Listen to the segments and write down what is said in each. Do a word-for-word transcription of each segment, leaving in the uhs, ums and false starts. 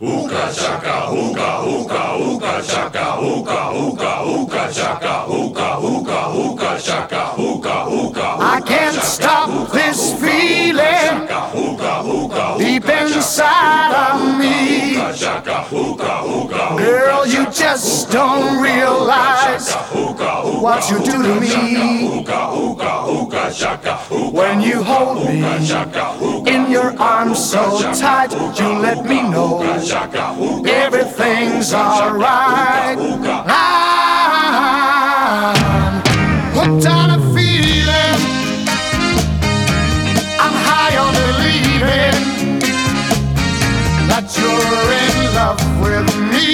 Ooka chaka, ooka, ooka, ooka chaka, ooka, ooka, ooka chaka, ooka, ooka, ooka chaka, ooka, ooka. I can't stop this feeling deep inside of me. Girl, you just don't realize what you do to me. When you hold me in your arms so tight, you let me know everything's alright. I'm hooked on a feeling, I'm high on believing that you're in love with me.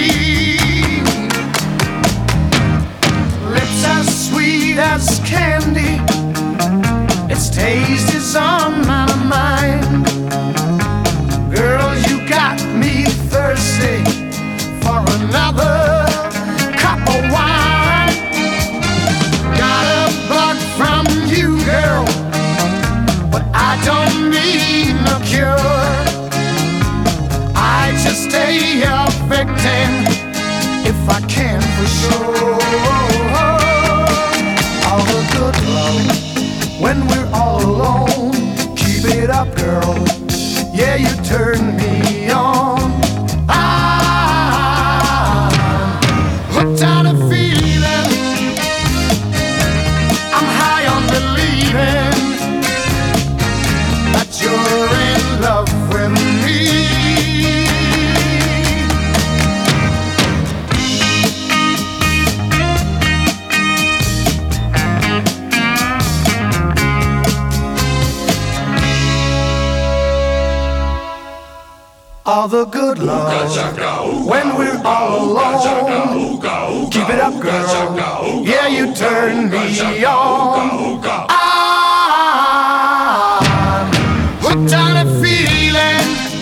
Lips as sweet as candy, its taste is on my mind. Girl, you got me thirsty for another cup of wine. Got a bug from you, girl, but I don't need no cure. I just stay a victim if I can for sure. All the good love when we're all alone. Keep it up, girl. Yeah, you turn me on. I'm hooked on a feeling, I'm high on believing that you're in love with me. All the good love when we're all alone. Keep it up, girl. Yeah, you turn me on. I'm hooked on a feeling,